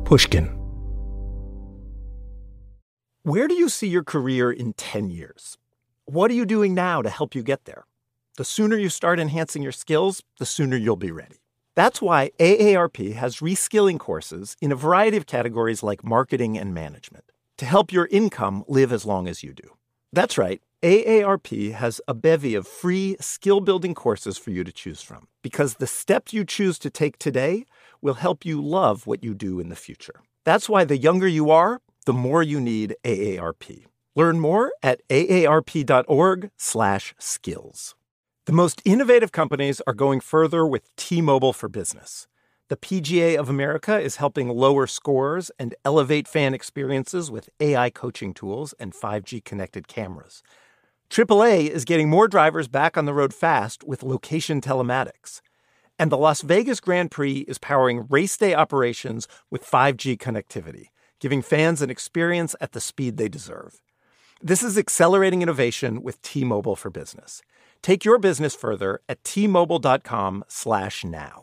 Pushkin. Where do you see your career in 10 years? What are you doing now to help you get there? The sooner you start enhancing your skills, the sooner you'll be ready. That's why AARP has reskilling courses in a variety of categories like marketing and management to help your income live as long as you do. That's right. AARP has a bevy of free skill-building courses for you to choose from because the steps you choose to take today will help you love what you do in the future. That's why the younger you are, the more you need AARP. Learn more at aarp.org/skills. The most innovative companies are going further with T-Mobile for Business. The PGA of America is helping lower scores and elevate fan experiences with AI coaching tools and 5G connected cameras. AAA is getting more drivers back on the road fast with location telematics. And the Las Vegas Grand Prix is powering race day operations with 5G connectivity, giving fans an experience at the speed they deserve. This is accelerating innovation with T-Mobile for Business. Take your business further at T-Mobile.com/now.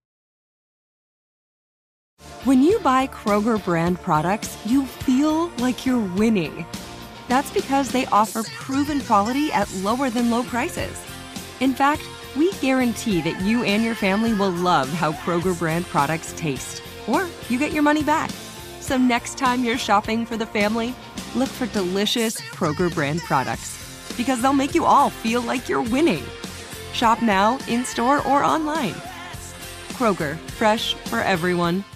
When you buy Kroger brand products, you feel like you're winning. That's because they offer proven quality at lower than low prices. In fact, we guarantee that you and your family will love how Kroger brand products taste, or you get your money back. So next time you're shopping for the family, look for delicious Kroger brand products, because they'll make you all feel like you're winning. Shop now, in-store, or online. Kroger, fresh for everyone.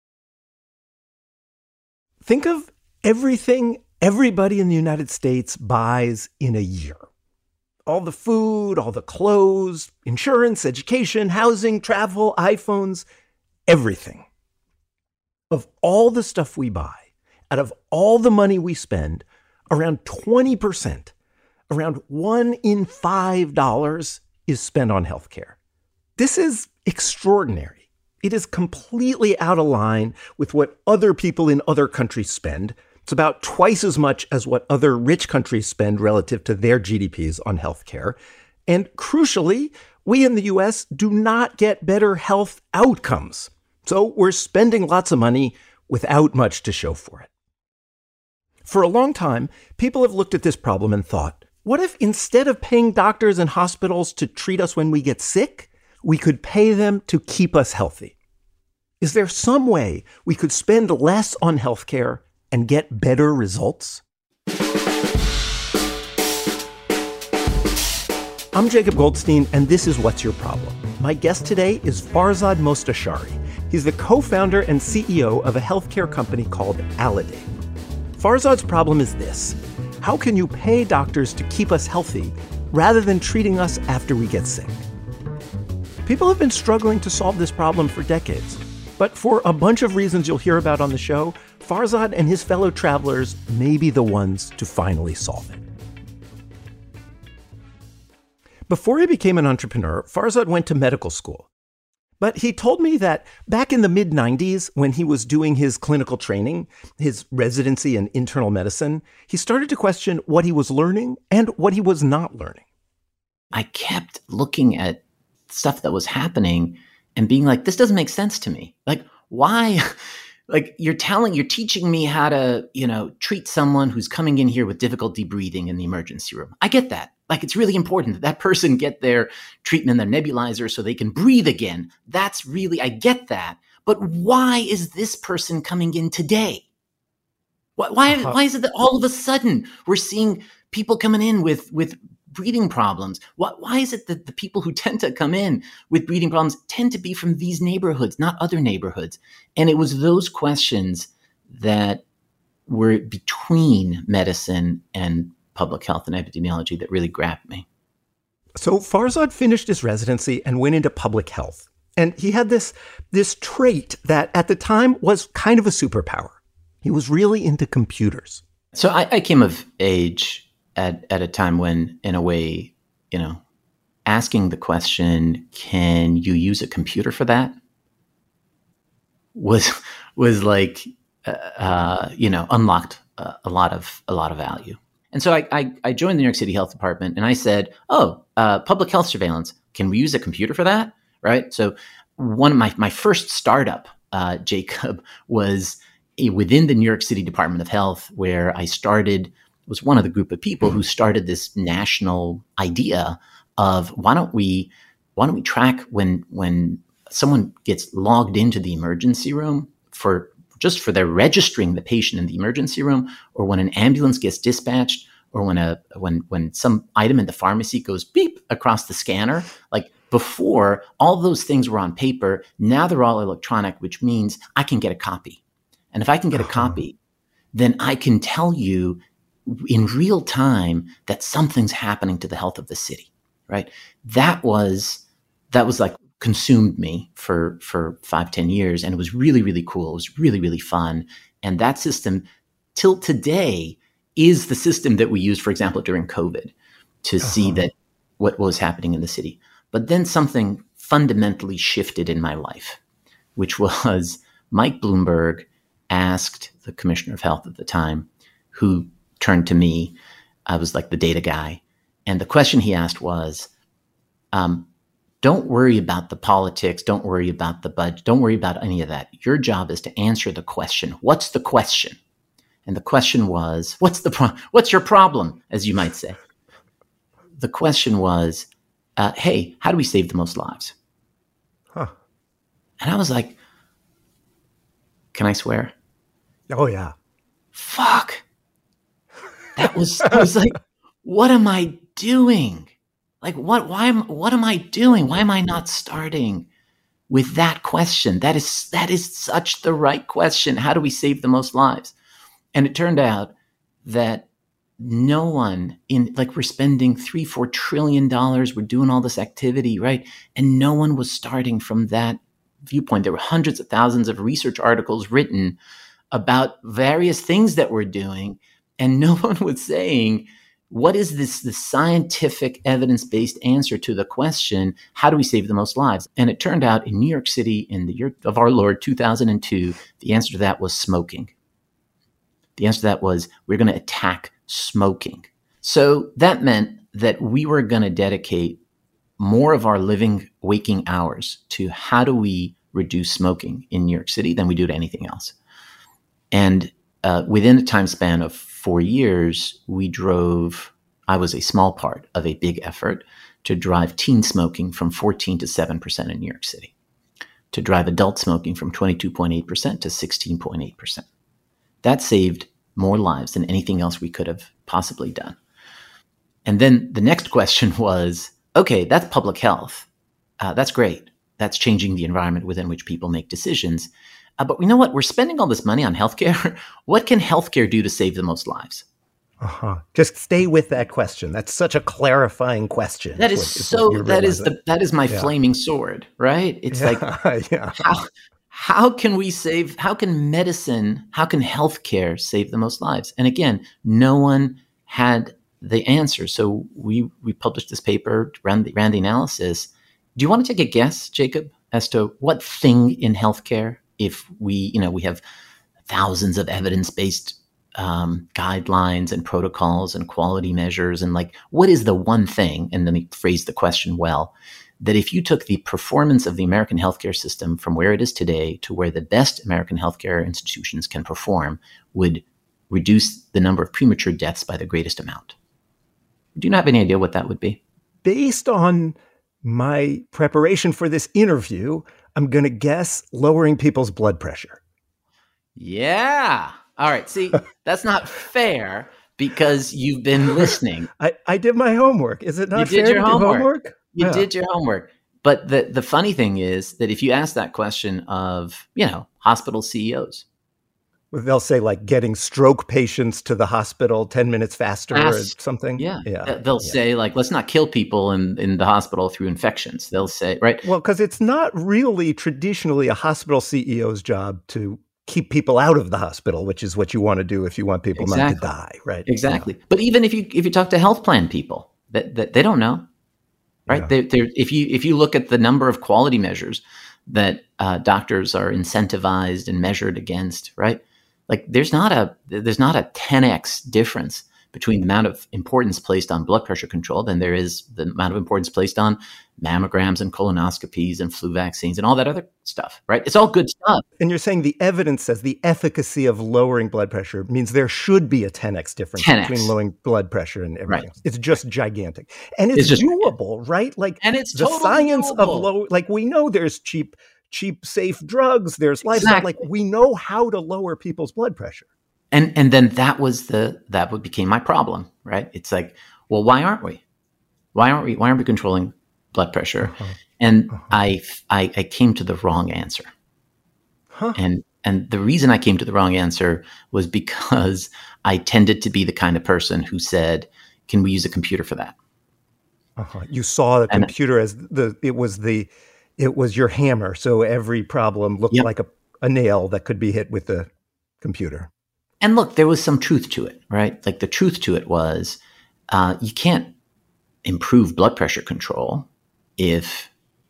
Think of everything everybody in the United States buys in a year. All the food, all the clothes, insurance, education, housing, travel, iPhones, everything. Of all the stuff we buy, out of all the money we spend, around 20%, around $1 in $5 is spent on healthcare. This is extraordinary. It is completely out of line with what other people in other countries spend. It's about twice as much as what other rich countries spend relative to their GDPs on healthcare. And crucially, we in the US do not get better health outcomes. So we're spending lots of money without much to show for it. For a long time, people have looked at this problem and thought, what if instead of paying doctors and hospitals to treat us when we get sick, we could pay them to keep us healthy? Is there some way we could spend less on healthcare and get better results? I'm Jacob Goldstein, and this is What's Your Problem? My guest today is Farzad Mostashari. He's the co-founder and CEO of a healthcare company called Aledade. Farzad's problem is this: how can you pay doctors to keep us healthy rather than treating us after we get sick? People have been struggling to solve this problem for decades. But for a bunch of reasons you'll hear about on the show, Farzad and his fellow travelers may be the ones to finally solve it. Before he became an entrepreneur, Farzad went to medical school. But he told me that back in the mid-90s, when he was doing his clinical training, his residency in internal medicine, he started to question what he was learning and what he was not learning. I kept looking at stuff that was happening and being like, this doesn't make sense to me. Like, why? Like, you're teaching me how to, treat someone who's coming in here with difficulty breathing in the emergency room. I get that. Like, it's really important that person get their treatment, their nebulizer, so they can breathe again. I get that. But why is this person coming in today? Why is it that all of a sudden we're seeing people coming in with breathing problems? Why is it that the people who tend to come in with breathing problems tend to be from these neighborhoods, not other neighborhoods? And it was those questions that were between medicine and public health and epidemiology that really grabbed me. So Farzad finished his residency and went into public health. And he had this trait that at the time was kind of a superpower. He was really into computers. So I came of age at a time when, in a way, asking the question, can you use a computer for that? Was like, unlocked a lot of value. And so I joined the New York City Health Department and I said, public health surveillance, can we use a computer for that? Right. So one of my first startup Jacob, was within the New York City Department of Health, where I was one of the group of people who started this national idea of why don't we track when someone gets logged into the emergency room for their registering the patient in the emergency room, or when an ambulance gets dispatched, or when some item in the pharmacy goes beep across the scanner. Like, before, all those things were on paper. Now they're all electronic, which means I can get a copy. And if I can get a copy, then I can tell you in real time that something's happening to the health of the city, right? That was like consumed me for 5-10 years. And it was really, really cool. It was really, really fun. And that system till today is the system that we use, for example, during COVID, to see that what was happening in the city. But then something fundamentally shifted in my life, which was Mike Bloomberg asked the commissioner of health at the time, who turned to me. I was like the data guy. And the question he asked was, don't worry about the politics. Don't worry about the budget. Don't worry about any of that. Your job is to answer the question. What's the question? And the question was, what's your problem, as you might say? The question was, hey, how do we save the most lives? Huh. And I was like, can I swear? Oh, yeah. Fuck. I was like, what am I doing? Like, what am I doing? Why am I not starting with that question? That is such the right question. How do we save the most lives? And it turned out that no one we're spending $3-4 trillion. We're doing all this activity, right? And no one was starting from that viewpoint. There were hundreds of thousands of research articles written about various things that we're doing. And no one was saying, what is the scientific evidence-based answer to the question, how do we save the most lives? And it turned out in New York City in the year of our Lord, 2002, the answer to that was smoking. The answer to that was, we're going to attack smoking. So that meant that we were going to dedicate more of our waking hours to how do we reduce smoking in New York City than we do to anything else. And within a time span of 4 years, I was a small part of a big effort to drive teen smoking from 14 to 7% in New York City, to drive adult smoking from 22.8% to 16.8%. That saved more lives than anything else we could have possibly done. And then the next question was, okay, that's public health. That's great. That's changing the environment within which people make decisions. But you know what? We're spending all this money on healthcare. What can healthcare do to save the most lives? Just stay with that question. That's such a clarifying question. That is my flaming sword, right? It's how can healthcare save the most lives? And again, no one had the answer. So we published this paper, ran the analysis. Do you want to take a guess, Jacob, as to what thing in healthcare, if we have thousands of evidence-based guidelines and protocols and quality measures, and what is the one thing, and let me phrase the question well, that if you took the performance of the American healthcare system from where it is today to where the best American healthcare institutions can perform, would reduce the number of premature deaths by the greatest amount? Do you have any idea what that would be? Based on my preparation for this interview, I'm going to guess lowering people's blood pressure. Yeah. All right. See, that's not fair because you've been listening. I did my homework. Is it not fair to do homework? You did your homework. But the funny thing is that if you ask that question of, hospital CEOs, they'll say getting stroke patients to the hospital 10 minutes faster or something. Yeah. They'll say let's not kill people in the hospital through infections. They'll say, right. Well, because it's not really traditionally a hospital CEO's job to keep people out of the hospital, which is what you want to do if you want people not to die, right? Exactly. But even if you talk to health plan people, that they don't know, right? Yeah. If you look at the number of quality measures that doctors are incentivized and measured against, right? There's not a 10x difference between the amount of importance placed on blood pressure control than there is the amount of importance placed on mammograms and colonoscopies and flu vaccines and all that other stuff, right? It's all good stuff. And you're saying the evidence says the efficacy of lowering blood pressure means there should be a 10x difference 10x. between lowering blood pressure and everything Right. else. It's just gigantic. And it's just doable, right? Like, And it's the totally science of doable. like, we know there's cheap, safe drugs, there's lifestyle. Exactly. Like, we know how to lower people's blood pressure. And then that what became my problem, right? It's like, well, why aren't we? Why aren't we controlling blood pressure? And I came to the wrong answer. And the reason I came to the wrong answer was because I tended to be the kind of person who said, can we use a computer for that? You saw the computer as it was your hammer. So every problem looked like a nail that could be hit with the computer. And look, there was some truth to it, right? Like the truth to it was you can't improve blood pressure control if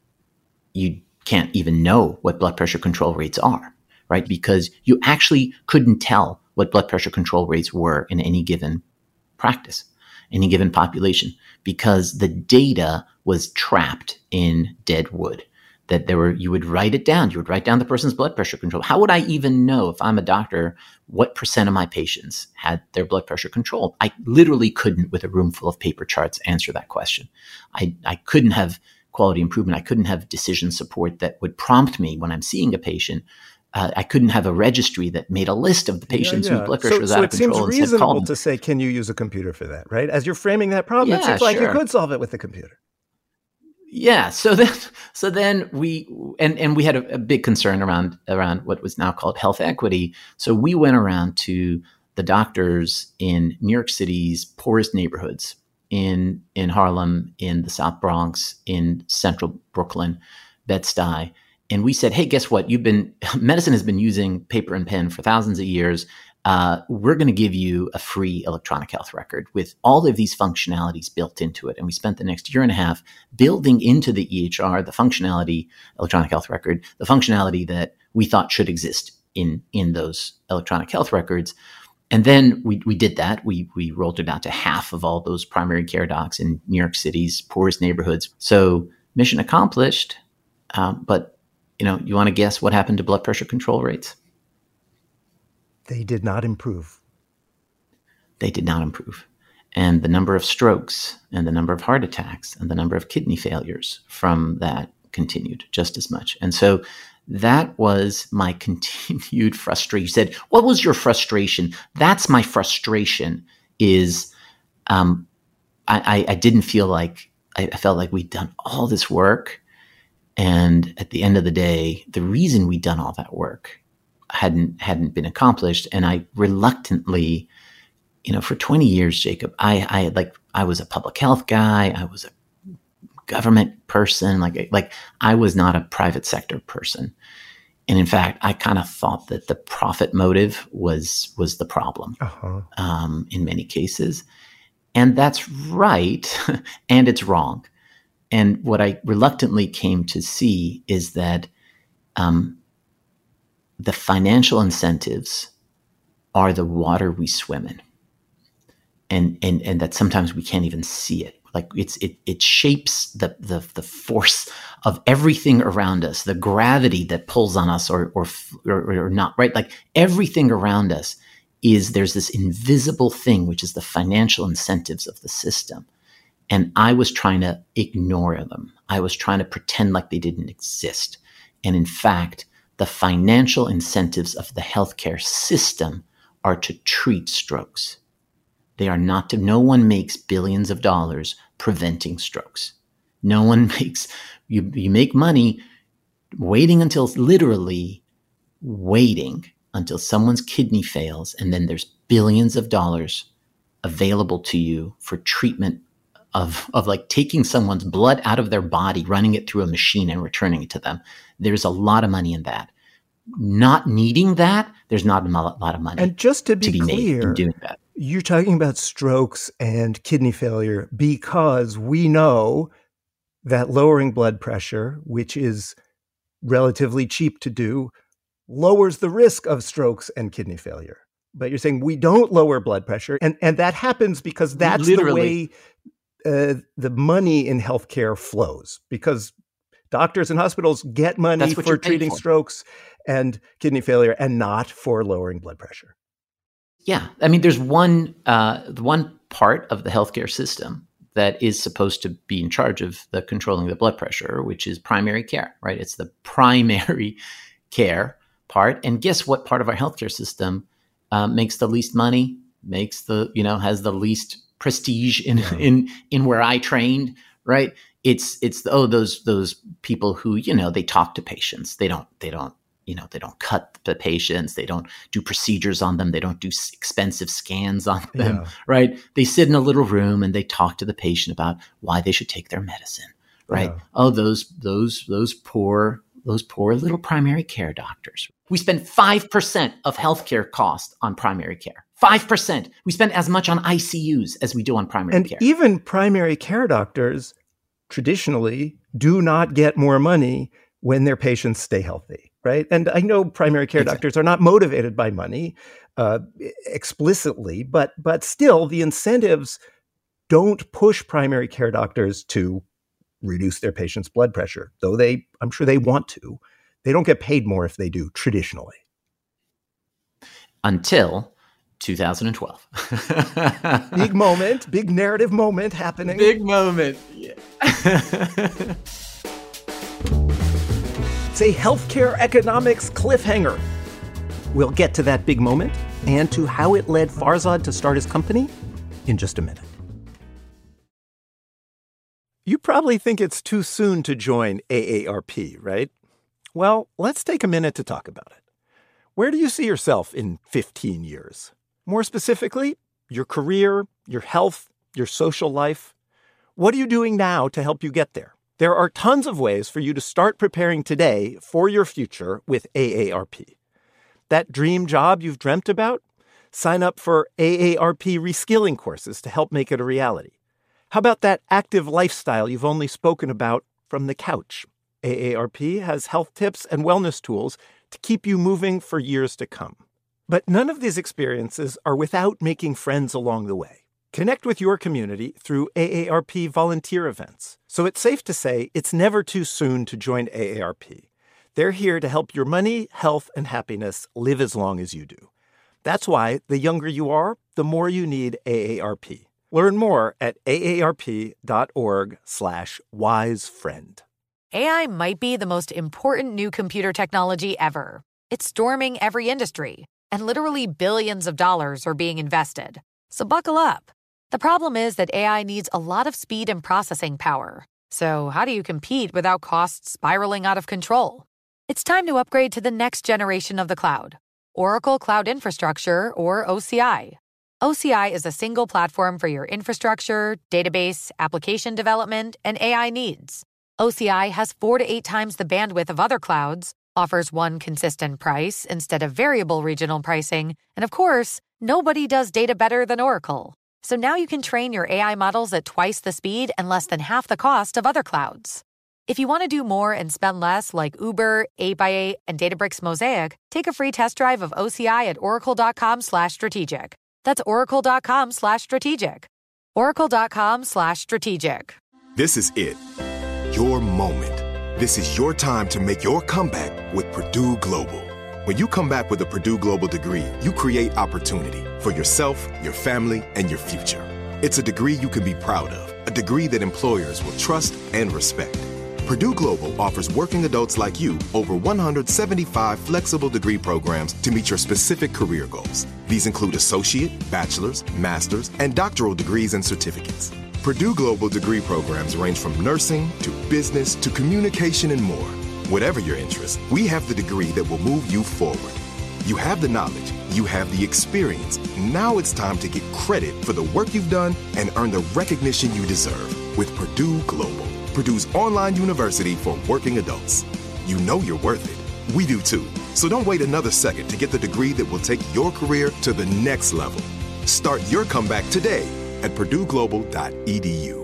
you can't even know what blood pressure control rates are, right? Because you actually couldn't tell what blood pressure control rates were in any given practice, any given population, because the data was trapped in dead wood. That you would write it down. You would write down the person's blood pressure control. How would I even know, if I'm a doctor, what percent of my patients had their blood pressure controlled? I literally couldn't, with a room full of paper charts, answer that question. I couldn't have quality improvement. I couldn't have decision support that would prompt me when I'm seeing a patient. I couldn't have a registry that made a list of the patients whose blood pressure was out of control. So it seems reasonable to say, can you use a computer for that, right? As you're framing that problem, it seems like you could solve it with a computer. Yeah. So then we had a big concern around what was now called health equity. So we went around to the doctors in New York City's poorest neighborhoods, in Harlem, in the South Bronx, in central Brooklyn, Bed-Stuy. And we said, hey, guess what? Medicine has been using paper and pen for thousands of years. We're going to give you a free electronic health record with all of these functionalities built into it. And we spent the next year and a half building into the EHR, the functionality, electronic health record, the functionality that we thought should exist in those electronic health records. And then we did that. We rolled it out to half of all those primary care docs in New York City's poorest neighborhoods. So mission accomplished. But you want to guess what happened to blood pressure control rates? They did not improve. They did not improve. And the number of strokes and the number of heart attacks and the number of kidney failures from that continued just as much. And so that was my continued frustration. You said, what was your frustration? That's my frustration is I didn't feel like, I felt like we'd done all this work. And at the end of the day, the reason we'd done all that work hadn't been accomplished. And I reluctantly, for 20 years, Jacob, I was a public health guy. I was a government person. Like I was not a private sector person. And in fact, I kind of thought that the profit motive was the problem in many cases. And that's right. And it's wrong. And what I reluctantly came to see is that the financial incentives are the water we swim in. And that sometimes we can't even see it. Like it shapes the force of everything around us, the gravity that pulls on us or not, right? Like everything around us there's this invisible thing, which is the financial incentives of the system. And I was trying to ignore them. I was trying to pretend like they didn't exist. And in fact, the financial incentives of the healthcare system are to treat strokes. They are not to, no one makes billions of dollars preventing strokes. No one makes, you make money literally waiting until someone's kidney fails. And then there's billions of dollars available to you for treatment of like taking someone's blood out of their body, running it through a machine and returning it to them. There's a lot of money in that. Not needing that, there's not a lot of money. And just to be made clear, in doing that. You're talking about strokes and kidney failure because we know that lowering blood pressure, which is relatively cheap to do, lowers the risk of strokes and kidney failure. But you're saying we don't lower blood pressure. And that happens because that's Literally. the way the money in healthcare flows. Because doctors and hospitals get money That's what for you're paid treating for. strokes and kidney failure and not for lowering blood pressure. Yeah. I mean, there's one part of the healthcare system that is supposed to be in charge of the controlling the blood pressure, which is primary care, right? It's the primary care part. And guess what part of our healthcare system makes the least money, has the least prestige in where I trained, right? It's those people who, they talk to patients. They don't cut the patients. They don't do procedures on them. They don't do expensive scans on them, right? They sit in a little room and they talk to the patient about why they should take their medicine, right? Yeah. Oh, those poor little primary care doctors. We spend 5% of healthcare cost on primary care. 5%. We spend as much on ICUs as we do on primary care. And even primary care doctors traditionally do not get more money when their patients stay healthy, right? And I know primary care doctors are not motivated by money explicitly, but still the incentives don't push primary care doctors to reduce their patients' blood pressure, though I'm sure they want to. They don't get paid more if they do traditionally. Until 2012. Big moment, big narrative moment happening. Big moment. Yeah. It's a healthcare economics cliffhanger. We'll get to that big moment and to how it led Farzad to start his company in just a minute. You probably think it's too soon to join AARP, right? Well, let's take a minute to talk about it. Where do you see yourself in 15 years? More specifically, your career, your health, your social life. What are you doing now to help you get there? There are tons of ways for you to start preparing today for your future with AARP. That dream job you've dreamt about? Sign up for AARP reskilling courses to help make it a reality. How about that active lifestyle you've only spoken about from the couch? AARP has health tips and wellness tools to keep you moving for years to come. But none of these experiences are without making friends along the way. Connect with your community through AARP volunteer events. So it's safe to say it's never too soon to join AARP. They're here to help your money, health, and happiness live as long as you do. That's why the younger you are, the more you need AARP. Learn more at aarp.org/wisefriend. AI might be the most important new computer technology ever. It's storming every industry, and literally billions of dollars are being invested. So buckle up. The problem is that AI needs a lot of speed and processing power. So how do you compete without costs spiraling out of control? It's time to upgrade to the next generation of the cloud, Oracle Cloud Infrastructure, or OCI. OCI is a single platform for your infrastructure, database, application development, and AI needs. OCI has 4 to 8 times the bandwidth of other clouds, offers one consistent price instead of variable regional pricing, and of course, nobody does data better than Oracle. So now you can train your AI models at twice the speed and less than half the cost of other clouds. If you want to do more and spend less like Uber, 8x8, and Databricks Mosaic, take a free test drive of OCI at oracle.com/strategic. That's oracle.com/strategic. Oracle.com/strategic. This is it. Your moment. This is your time to make your comeback with Purdue Global. When you come back with a Purdue Global degree, you create opportunity for yourself, your family, and your future. It's a degree you can be proud of, a degree that employers will trust and respect. Purdue Global offers working adults like you over 175 flexible degree programs to meet your specific career goals. These include associate, bachelor's, master's, and doctoral degrees and certificates. Purdue Global degree programs range from nursing to business to communication and more. Whatever your interest, we have the degree that will move you forward. You have the knowledge, you have the experience. Now it's time to get credit for the work you've done and earn the recognition you deserve with Purdue Global, Purdue's online university for working adults. You know you're worth it. We do too. So don't wait another second to get the degree that will take your career to the next level. Start your comeback today at purdueglobal.edu.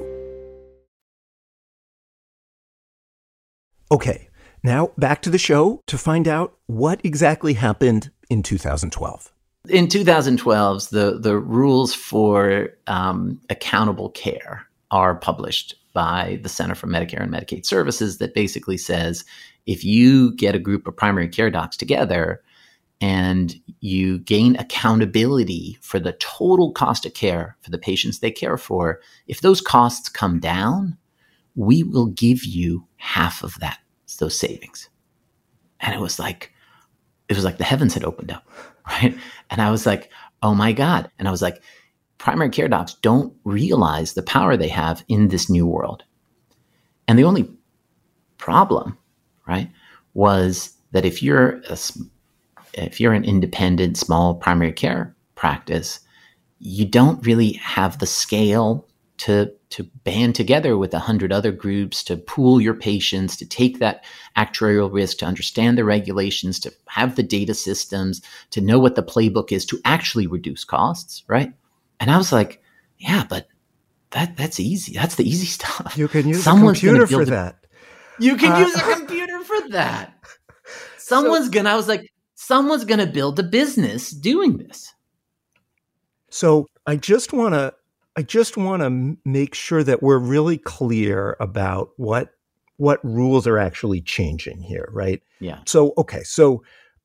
Okay, now back to the show to find out what exactly happened in 2012. In 2012, the rules for accountable care are published by the Center for Medicare and Medicaid Services that basically says if you get a group of primary care docs together and you gain accountability for the total cost of care for the patients they care for, if those costs come down, we will give you half of those savings. And it was like the heavens had opened up, right? And I was like, oh my God. And I was like, primary care docs don't realize the power they have in this new world. And the only problem, right, was that if you're an independent, small primary care practice, you don't really have the scale to band together with 100 other groups, to pool your patients, to take that actuarial risk, to understand the regulations, to have the data systems, to know what the playbook is, to actually reduce costs, right? And I was like, yeah, but that's easy. That's the easy stuff. You can use a computer for that. You can use a computer for that. Someone's going to build a business doing this. So I just want to make sure that we're really clear about what rules are actually changing here, right? Yeah. So okay, so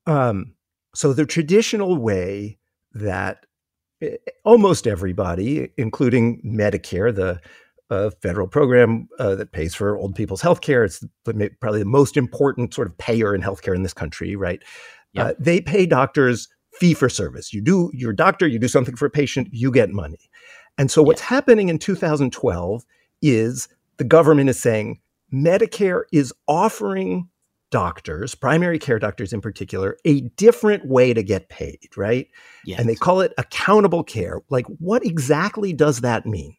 the traditional way that almost everybody, including Medicare, the federal program that pays for old people's healthcare, it's probably the most important sort of payer in healthcare in this country, right? Yep. They pay doctors fee for service. You're a doctor, you do something for a patient, you get money. And so what's happening in 2012 is the government is saying Medicare is offering doctors, primary care doctors in particular, a different way to get paid, right? Yes. And they call it accountable care. Like, what exactly does that mean?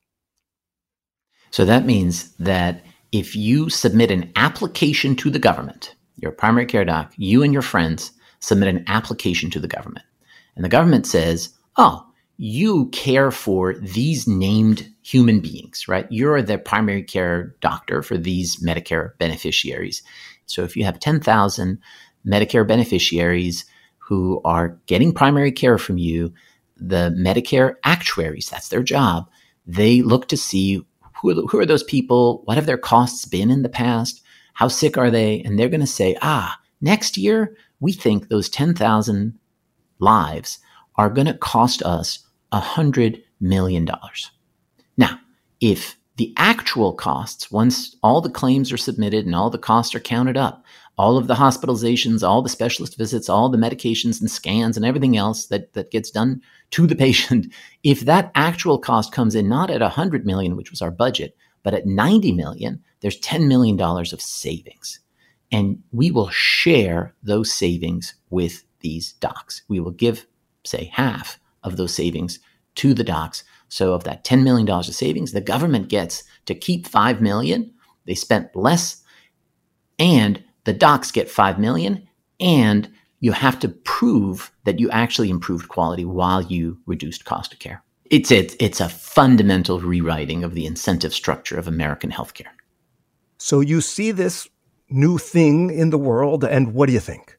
So that means that if you submit an application to the government, you're a primary care doc, you and your friends submit an application to the government, and the government says, oh, you care for these named human beings, right? You're the primary care doctor for these Medicare beneficiaries. So if you have 10,000 Medicare beneficiaries who are getting primary care from you, the Medicare actuaries, that's their job, they look to see who are those people, what have their costs been in the past, how sick are they, and they're going to say, next year, we think those 10,000 lives are going to cost us $100 million. Now, if the actual costs, once all the claims are submitted and all the costs are counted up, all of the hospitalizations, all the specialist visits, all the medications and scans and everything else that gets done to the patient, if that actual cost comes in not at $100 million, which was our budget, but at $90 million, there's $10 million of savings. And we will share those savings with these docs. We will give, say, half of those savings to the docs. So of that $10 million of savings, the government gets to keep $5 million. They spent less, and the docs get $5 million, and you have to prove that you actually improved quality while you reduced cost of care. It's a fundamental rewriting of the incentive structure of American healthcare. So you see this new thing in the world, and what do you think?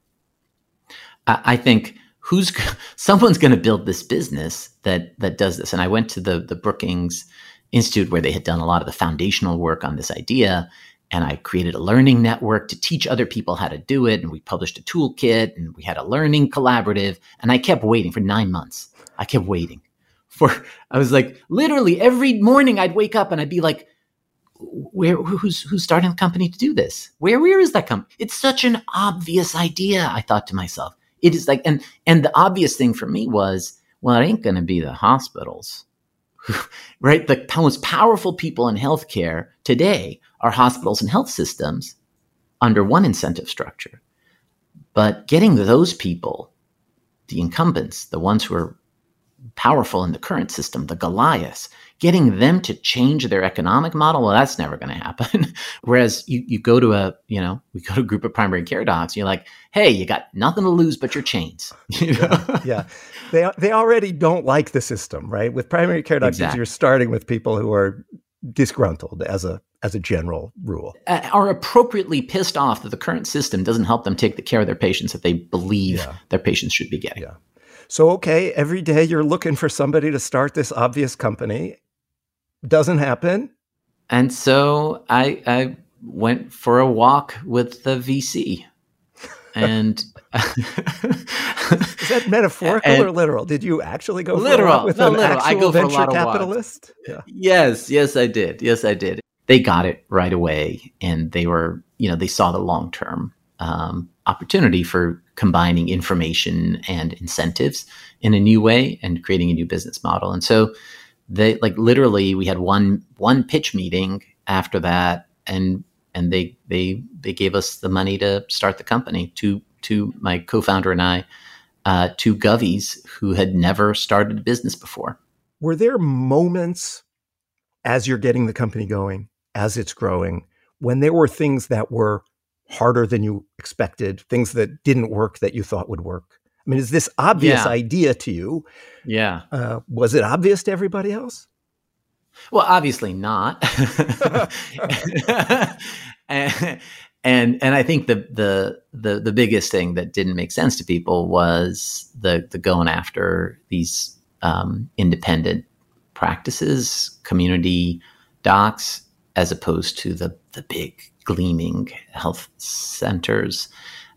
I think someone's going to build this business that does this. And I went to the Brookings Institute where they had done a lot of the foundational work on this idea. And I created a learning network to teach other people how to do it. And we published a toolkit, and we had a learning collaborative. And I kept waiting for 9 months. I kept waiting I was like, literally every morning I'd wake up and I'd be like, who's starting the company to do this? Where is that company? It's such an obvious idea, I thought to myself. It is like, and the obvious thing for me was, well, it ain't going to be the hospitals, right? The most powerful people in healthcare today are hospitals and health systems under one incentive structure. But getting those people, the incumbents, the ones who are powerful in the current system, the Goliaths, getting them to change their economic model, well, that's never going to happen. Whereas you go to we go to a group of primary care docs, and you're like, hey, you got nothing to lose but your chains. Yeah. They already don't like the system, right? With primary care doctors, exactly. You're starting with people who are disgruntled as a general rule. Are appropriately pissed off that the current system doesn't help them take the care of their patients that they believe their patients should be getting. Yeah. So, okay, every day you're looking for somebody to start this obvious company. Doesn't happen. And so I went for a walk with the VC. And is that metaphorical or literal? Did you actually go literal, for a walk with an actual I go for venture a lot capitalist? Yeah. Yes, I did. They got it right away, and they were, they saw the long-term opportunity for combining information and incentives in a new way and creating a new business model. And so they literally we had one pitch meeting after that, and they gave us the money to start the company to my co-founder and I, two Govies who had never started a business before. Were there moments as you're getting the company going, as it's growing, when there were things that were harder than you expected, things that didn't work that you thought would work? I mean, is this obvious idea to you? Yeah. Was it obvious to everybody else? Well, obviously not. and I think the biggest thing that didn't make sense to people was the going after these independent practices, community docs, as opposed to the big gleaming health centers.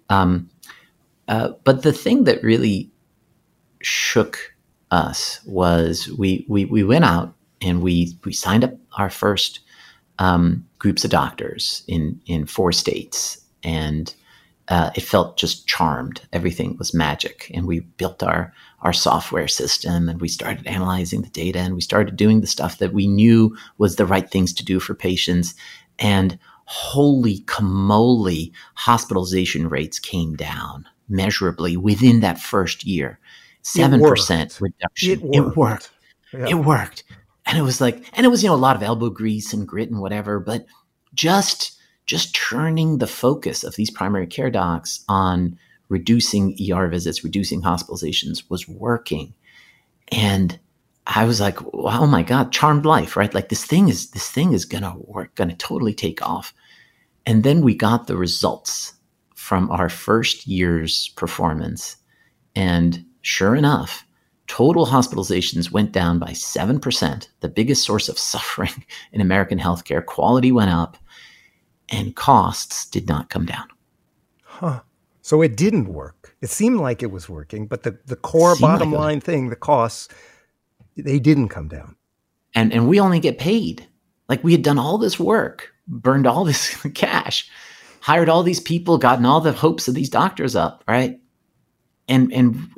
But the thing that really shook us was we went out and we signed up our first groups of doctors in 4 states, and it felt just charmed. Everything was magic, and we built our software system, and we started analyzing the data, and we started doing the stuff that we knew was the right things to do for patients. And holy camole, hospitalization rates came down measurably within that first year. 7% reduction. It worked. Yeah. It worked. And it was a lot of elbow grease and grit and whatever, but just turning the focus of these primary care docs on reducing ER visits, reducing hospitalizations was working. And I was like, oh my God, charmed life, right? Like this thing is going to work, going to totally take off. And then we got the results from our first year's performance. And sure enough, total hospitalizations went down by 7%, the biggest source of suffering in American healthcare. Quality went up, and costs did not come down. Huh. So it didn't work. It seemed like it was working, but the core bottom line thing, the costs, they didn't come down. And we only get paid. Like, we had done all this work, burned all this cash, hired all these people, gotten all the hopes of these doctors up, right? And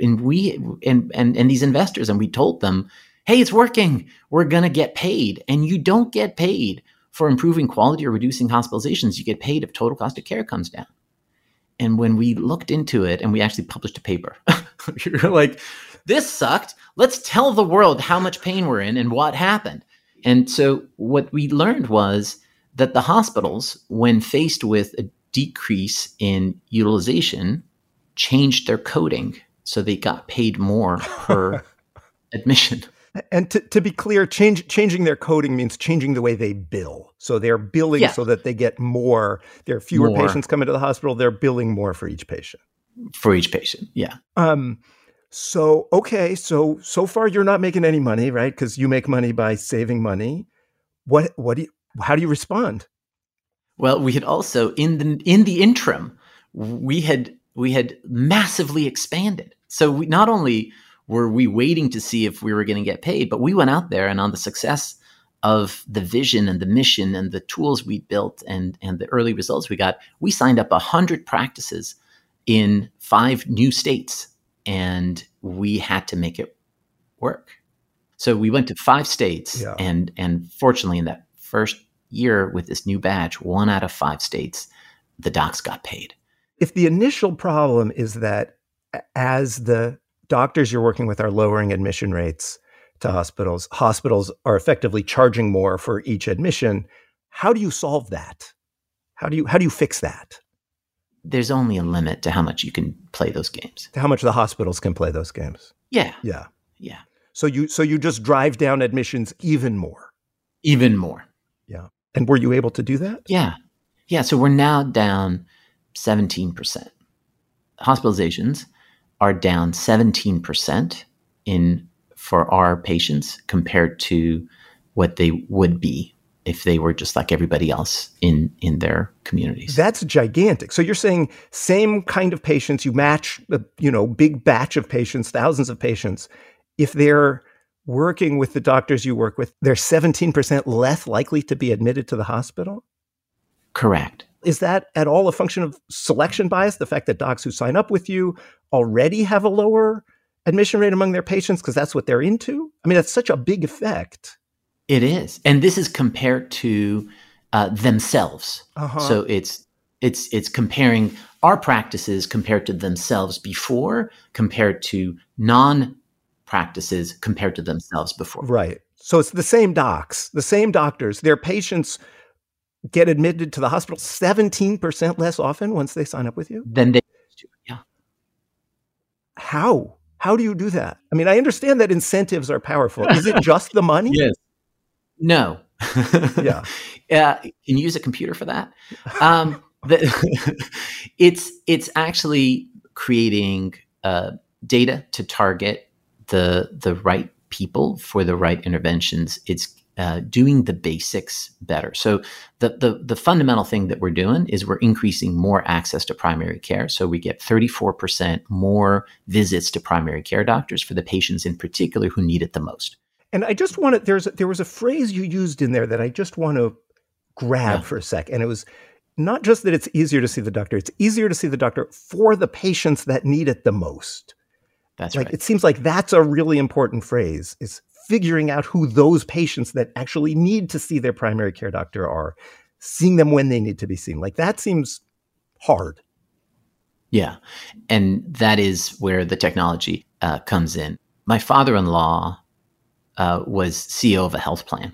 these investors, and we told them, hey, it's working. We're going to get paid. And you don't get paid for improving quality or reducing hospitalizations. You get paid if total cost of care comes down. And when we looked into it, and we actually published a paper, we were like, this sucked. Let's tell the world how much pain we're in and what happened. And so what we learned was that the hospitals, when faced with a decrease in utilization, changed their coding so they got paid more per admission. And to be clear, changing their coding means changing the way they bill. So they're billing so that they get more. There are fewer patients coming to the hospital. They're billing more for each patient. For each patient, yeah. So, okay, so far you're not making any money, right? Because you make money by saving money. How do you respond? Well, we had also in the interim, we had massively expanded. So we not only were we waiting to see if we were going to get paid, but we went out there, and on the success of the vision and the mission and the tools we built and the early results we got, we signed up 100 practices in 5 new states, and we had to make it work. So we went to 5 states, and fortunately in that first year with this new batch, 1 out of 5 states, the docs got paid. If the initial problem is that as the doctors you're working with are lowering admission rates to hospitals are effectively charging more for each admission, how do you solve that? How do you fix that? There's only a limit to how much you can play those games. To how much the hospitals can play those games. Yeah. So you just drive down admissions even more. Even more. Yeah. And were you able to do that? Yeah. So we're now down 17% hospitalizations. are down 17% for our patients compared to what they would be if they were just like everybody else in their communities. That's gigantic. So you're saying same kind of patients, you match a big batch of patients, thousands of patients. If they're working with the doctors you work with, they're 17% less likely to be admitted to the hospital? Correct. Is that at all a function of selection bias? The fact that docs who sign up with you already have a lower admission rate among their patients because that's what they're into? I mean, that's such a big effect. It is. And this is compared to themselves. So it's comparing our practices compared to themselves before, compared to non-practices compared to themselves before. Right. So it's the same docs, the same doctors. Their patients get admitted to the hospital 17% less often once they sign up with you? Than they used to, yeah. How? How do you do that? I mean, I understand that incentives are powerful. Is it just the money? Yes. No. Yeah. Can you use a computer for that? It's actually creating data to target the right people for the right interventions. It's doing the basics better. So the fundamental thing that we're doing is we're increasing more access to primary care. So we get 34% more visits to primary care doctors for the patients in particular who need it the most. And I just want to, there was a phrase you used in there that I just want to grab for a sec. And it was not just that it's easier to see the doctor, it's easier to see the doctor for the patients that need it the most. That's like, right. It seems like that's a really important phrase, is figuring out who those patients that actually need to see their primary care doctor are, seeing them when they need to be seen. Like, that seems hard. Yeah. And that is where the technology comes in. My father-in-law was CEO of a health plan.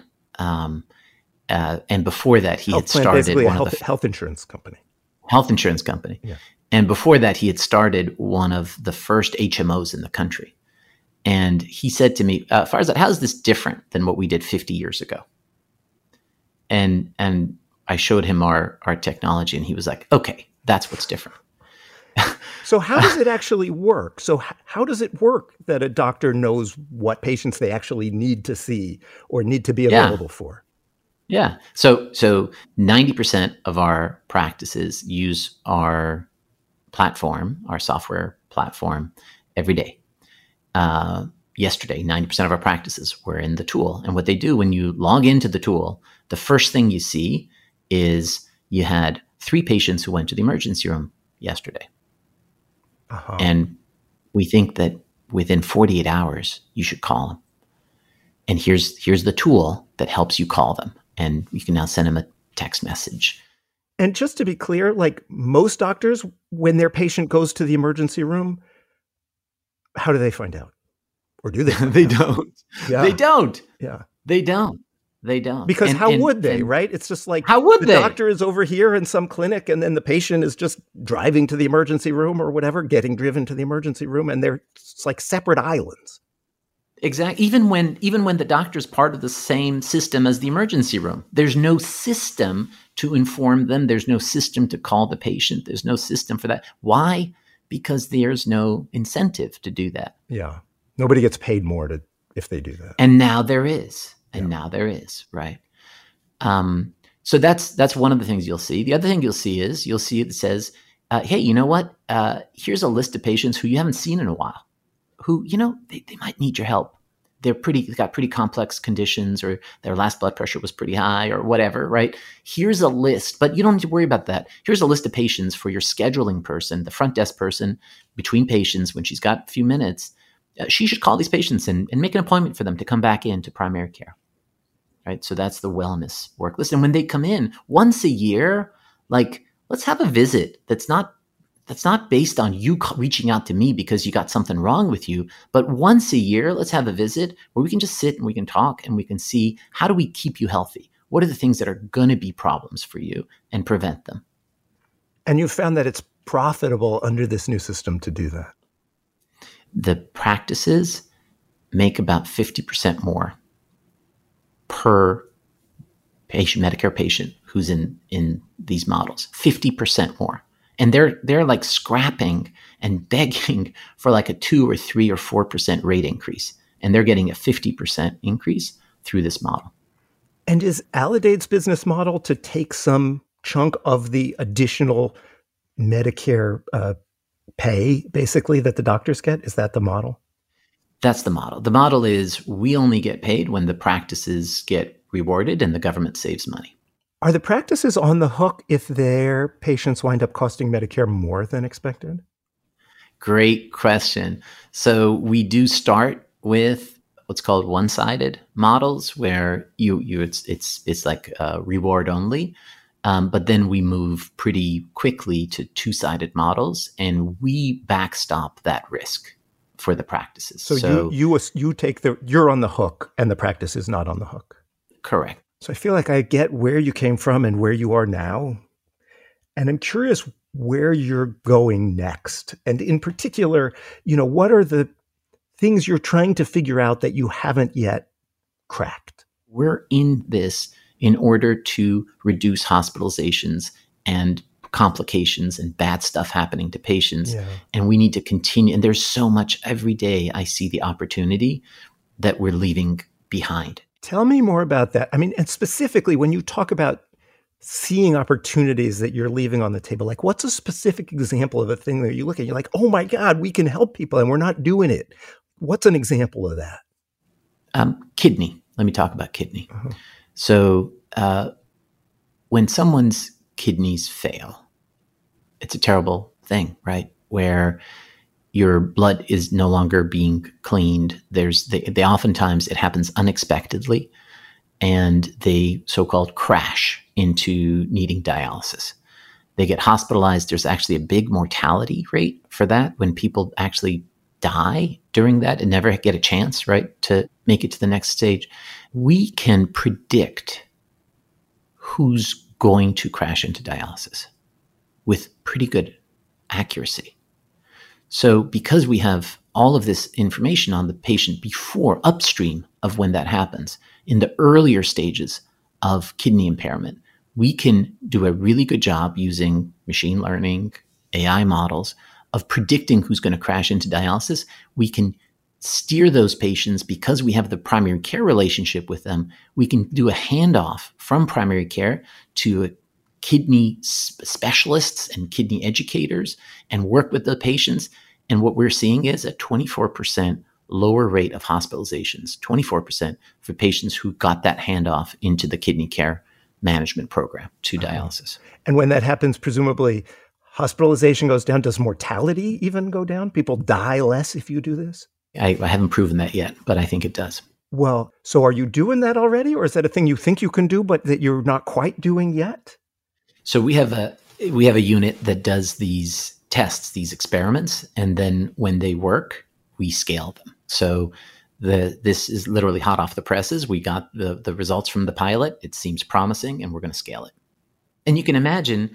And before that, he had started one of the health insurance company. Health insurance company. Yeah. And before that, he had started one of the first HMOs in the country. And he said to me, Farzad, how is this different than what we did 50 years ago? And I showed him our technology, and he was like, okay, that's what's different. So how does it actually work? So how does it work that a doctor knows what patients they actually need to see or need to be available for? Yeah. So 90% of our practices use our platform, our software platform, every day. Yesterday, 90% of our practices were in the tool. And what they do when you log into the tool, the first thing you see is you had 3 patients who went to the emergency room yesterday. And we think that within 48 hours, you should call them. And here's the tool that helps you call them. And you can now send them a text message. And just to be clear, like most doctors, when their patient goes to the emergency room, how do they find out? Or do they? They don't. Yeah. They don't. Yeah. They don't. They don't. Because how would they, right? It's just like, how would the they? doctor is over here in some clinic, and then the patient is just driving to the emergency room or whatever, getting driven to the emergency room, and they're like separate islands. Exactly. Even when the doctor's part of the same system as the emergency room, there's no system to inform them. There's no system to call the patient. There's no system for that. Why? Because there's no incentive to do that. Yeah. Nobody gets paid more if they do that. And now there is. Now there is, right? So that's one of the things you'll see. The other thing you'll see it says, hey, you know what? Here's a list of patients who you haven't seen in a while, who, they might need your help. They've got pretty complex conditions, or their last blood pressure was pretty high, or whatever, right? Here's a list, but you don't need to worry about that. Here's a list of patients for your scheduling person, the front desk person between patients when she's got a few minutes. She should call these patients and make an appointment for them to come back into primary care. Right. So that's the wellness work list. And when they come in once a year, like, let's have a visit that's not based on you reaching out to me because you got something wrong with you. But once a year, let's have a visit where we can just sit and we can talk and we can see, how do we keep you healthy? What are the things that are going to be problems for you, and prevent them? And you've found that it's profitable under this new system to do that. The practices make about 50% more per patient, Medicare patient, who's in these models, 50% more. And they're like scrapping and begging for like a 2 or 3 or 4% rate increase. And they're getting a 50% increase through this model. And is Aledade's business model to take some chunk of the additional Medicare pay, basically, that the doctors get? Is that the model? That's the model. The model is we only get paid when the practices get rewarded and the government saves money. Are the practices on the hook if their patients wind up costing Medicare more than expected? Great question. So we do start with what's called one-sided models, where it's like reward only, but then we move pretty quickly to two-sided models, and we backstop that risk for the practices. So you take you're on the hook, and the practice is not on the hook. Correct. So I feel like I get where you came from and where you are now. And I'm curious where you're going next. And in particular, what are the things you're trying to figure out that you haven't yet cracked? We're in this in order to reduce hospitalizations and complications and bad stuff happening to patients. Yeah. And we need to continue. And there's so much every day I see the opportunity that we're leaving behind. Tell me more about that. I mean, and specifically when you talk about seeing opportunities that you're leaving on the table, like what's a specific example of a thing that you look at, you're like, oh my God, we can help people and we're not doing it. What's an example of that? Kidney. Let me talk about kidney. Uh-huh. So when someone's kidneys fail, it's a terrible thing, right? Where your blood is no longer being cleaned. They oftentimes, it happens unexpectedly, and they so-called crash into needing dialysis. They get hospitalized. There's actually a big mortality rate for that when people actually die during that and never get a chance, right, to make it to the next stage. We can predict who's going to crash into dialysis with pretty good accuracy. So because we have all of this information on the patient before, upstream of when that happens, in the earlier stages of kidney impairment, we can do a really good job using machine learning, AI models of predicting who's going to crash into dialysis. We can steer those patients because we have the primary care relationship with them. We can do a handoff from primary care to kidney specialists and kidney educators and work with the patients. And what we're seeing is a 24% lower rate of hospitalizations, 24% for patients who got that handoff into the kidney care management program to dialysis. And when that happens, presumably hospitalization goes down. Does mortality even go down? People die less if you do this? I haven't proven that yet, but I think it does. Well, so are you doing that already? Or is that a thing you think you can do, but that you're not quite doing yet? So we have a unit that does these tests, these experiments, and then when they work, we scale them. So this is literally hot off the presses. We got the results from the pilot. It seems promising, and we're going to scale it. And you can imagine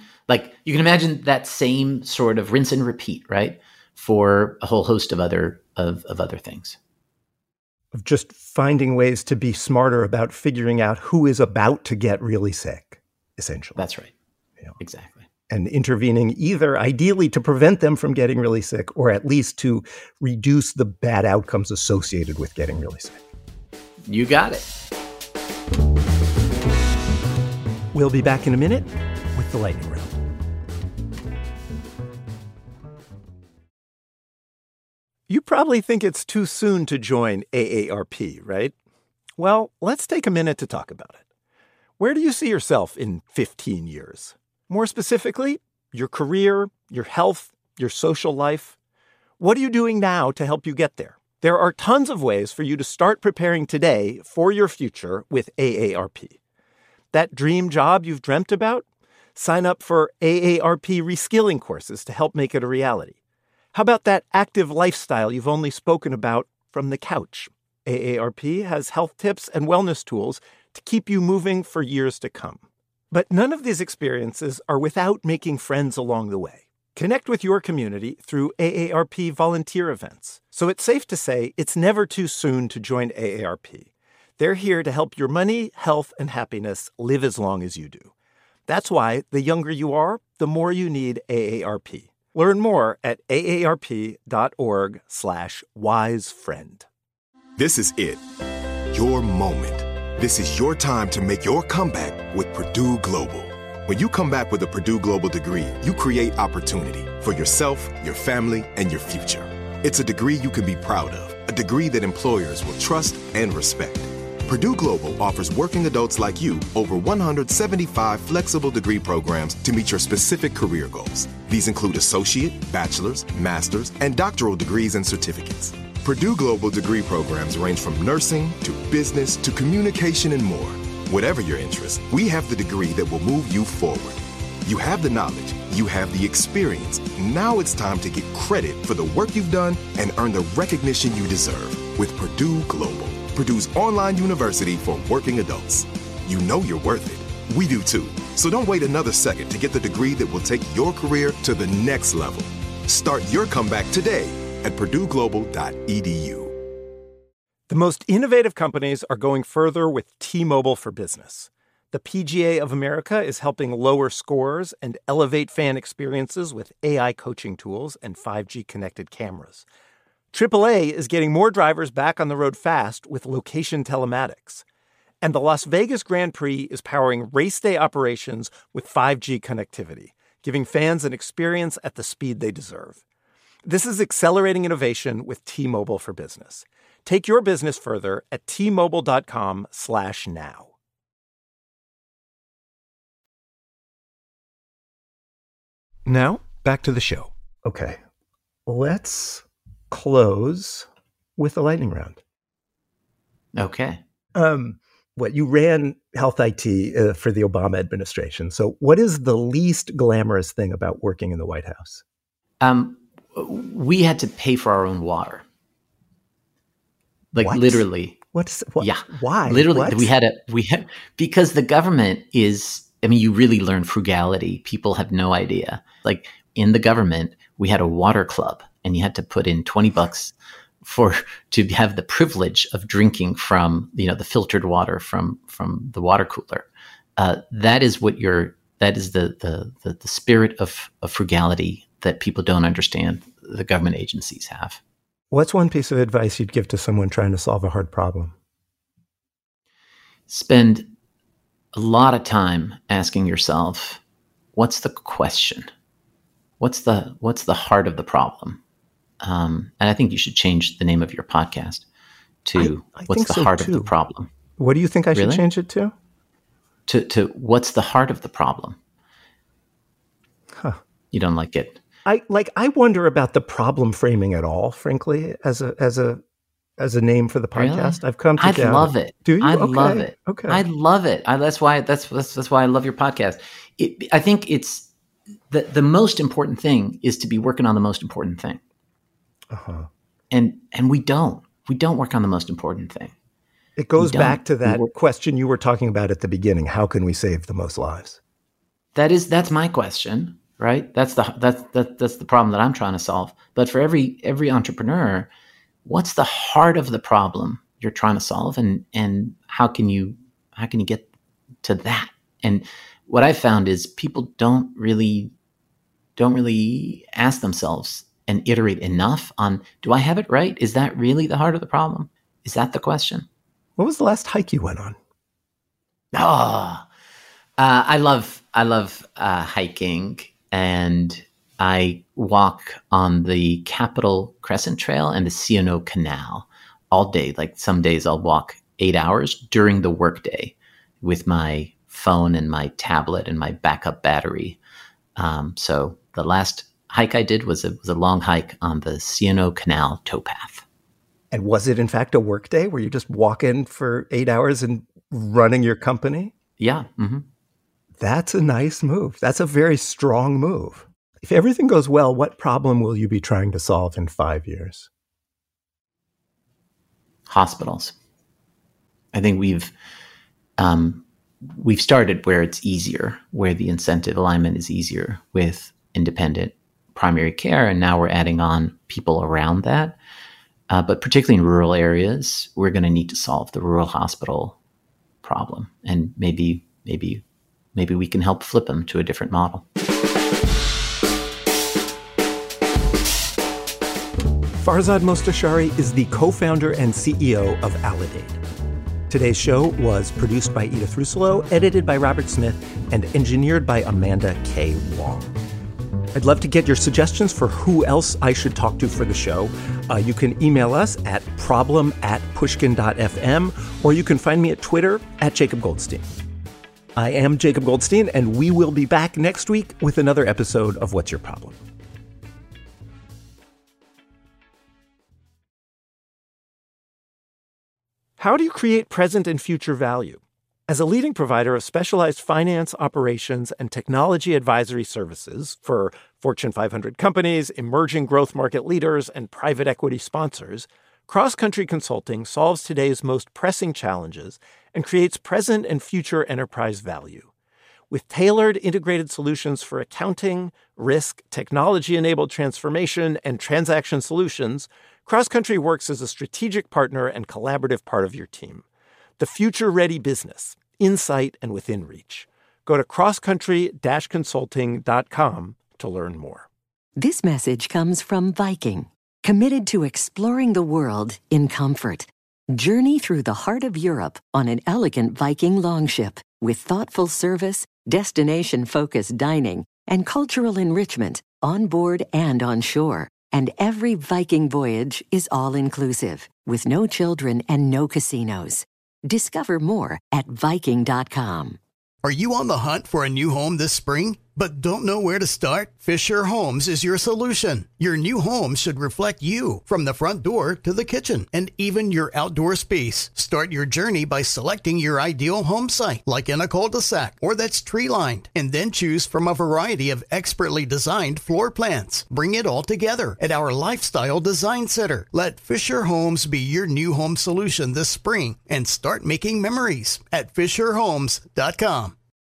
that same sort of rinse and repeat, right, for a whole host of other things. Of just finding ways to be smarter about figuring out who is about to get really sick, essentially. That's right. Yeah. Exactly. And intervening either ideally to prevent them from getting really sick or at least to reduce the bad outcomes associated with getting really sick. You got it. We'll be back in a minute with the lightning round. You probably think it's too soon to join AARP, right? Well, let's take a minute to talk about it. Where do you see yourself in 15 years? More specifically, your career, your health, your social life. What are you doing now to help you get there? There are tons of ways for you to start preparing today for your future with AARP. That dream job you've dreamt about? Sign up for AARP reskilling courses to help make it a reality. How about that active lifestyle you've only spoken about from the couch? AARP has health tips and wellness tools to keep you moving for years to come. But none of these experiences are without making friends along the way. Connect with your community through AARP volunteer events. So it's safe to say it's never too soon to join AARP. They're here to help your money, health, and happiness live as long as you do. That's why the younger you are, the more you need AARP. Learn more at aarp.org/wisefriend. This is it. Your moment. This is your time to make your comeback with Purdue Global. When you come back with a Purdue Global degree, you create opportunity for yourself, your family, and your future. It's a degree you can be proud of, a degree that employers will trust and respect. Purdue Global offers working adults like you over 175 flexible degree programs to meet your specific career goals. These include associate, bachelor's, master's, and doctoral degrees and certificates. Purdue Global degree programs range from nursing to business to communication and more. Whatever your interest, we have the degree that will move you forward. You have the knowledge, you have the experience. Now it's time to get credit for the work you've done and earn the recognition you deserve with Purdue Global, Purdue's online university for working adults. You know you're worth it. We do too. So don't wait another second to get the degree that will take your career to the next level. Start your comeback today at purdueglobal.edu. The most innovative companies are going further with T-Mobile for Business. The PGA of America is helping lower scores and elevate fan experiences with AI coaching tools and 5G connected cameras. AAA is getting more drivers back on the road fast with location telematics. And the Las Vegas Grand Prix is powering race day operations with 5G connectivity, giving fans an experience at the speed they deserve. This is accelerating innovation with T-Mobile for Business. Take your business further at T-Mobile.com/now. Now, back to the show. Okay, let's close with the lightning round. Okay. You ran health IT for the Obama administration. So what is the least glamorous thing about working in the White House? We had to pay for our own water. Like what? Literally. What? Yeah. Why? Literally. What? We had because the government is, you really learn frugality. People have no idea. Like in the government, we had a water club and you had to put in $20 to have the privilege of drinking from, the filtered water from the water cooler. That is the spirit of frugality that people don't understand the government agencies have. What's one piece of advice you'd give to someone trying to solve a hard problem? Spend a lot of time asking yourself, what's the question? What's the heart of the problem? And I think you should change the name of your podcast to what's the heart of the problem? What do you think I should change it to? To what's the heart of the problem? Huh. You don't like it? I wonder about the problem framing at all, frankly, as a name for the podcast. Really? I'd love it. Do you? I'd love it. Okay. I'd love it. That's why I love your podcast. I think it's the most important thing is to be working on the most important thing. Uh-huh. And we don't work on the most important thing. It goes back to that question you were talking about at the beginning. How can we save the most lives? That's my question, right? That's the problem that I'm trying to solve. But for every entrepreneur, what's the heart of the problem you're trying to solve, and how can you get to that? And what I found is people don't really ask themselves and iterate enough on, do I have it right? Is that really the heart of the problem? Is that the question? What was the last hike you went on? I love hiking, and I walk on the Capitol Crescent Trail and the C&O Canal all day. Like some days I'll walk 8 hours during the workday with my phone and my tablet and my backup battery. So the last hike I did was a long hike on the C&O Canal towpath. And was it in fact a work day? Were you just walking for 8 hours and running your company? Yeah. Mm-hmm. That's a nice move. That's a very strong move. If everything goes well, what problem will you be trying to solve in 5 years? Hospitals. I think we've started where it's easier, where the incentive alignment is easier with independent primary care, and now we're adding on people around that. But particularly in rural areas, we're going to need to solve the rural hospital problem, and maybe we can help flip them to a different model. Farzad Mostashari is the co-founder and CEO of Aledade. Today's show was produced by Edith Russolo, edited by Robert Smith, and engineered by Amanda K. Wong. I'd love to get your suggestions for who else I should talk to for the show. You can email us at problem@pushkin.fm, or you can find me at Twitter at Jacob Goldstein. I am Jacob Goldstein, and we will be back next week with another episode of What's Your Problem? How do you create present and future value? As a leading provider of specialized finance, operations, and technology advisory services for Fortune 500 companies, emerging growth market leaders, and private equity sponsors, CrossCountry Consulting solves today's most pressing challenges and creates present and future enterprise value. With tailored integrated solutions for accounting, risk, technology-enabled transformation, and transaction solutions, CrossCountry works as a strategic partner and collaborative part of your team. The future-ready business, insight, and within reach. Go to crosscountry-consulting.com to learn more. This message comes from Viking, committed to exploring the world in comfort. Journey through the heart of Europe on an elegant Viking longship with thoughtful service, destination-focused dining, and cultural enrichment on board and on shore. And every Viking voyage is all-inclusive, with no children and no casinos. Discover more at Viking.com. Are you on the hunt for a new home this spring, but don't know where to start? Fisher Homes is your solution. Your new home should reflect you, from the front door to the kitchen, and even your outdoor space. Start your journey by selecting your ideal home site, like in a cul-de-sac or that's tree-lined, and then choose from a variety of expertly designed floor plans. Bring it all together at our Lifestyle Design Center. Let Fisher Homes be your new home solution this spring and start making memories at FisherHomes.com.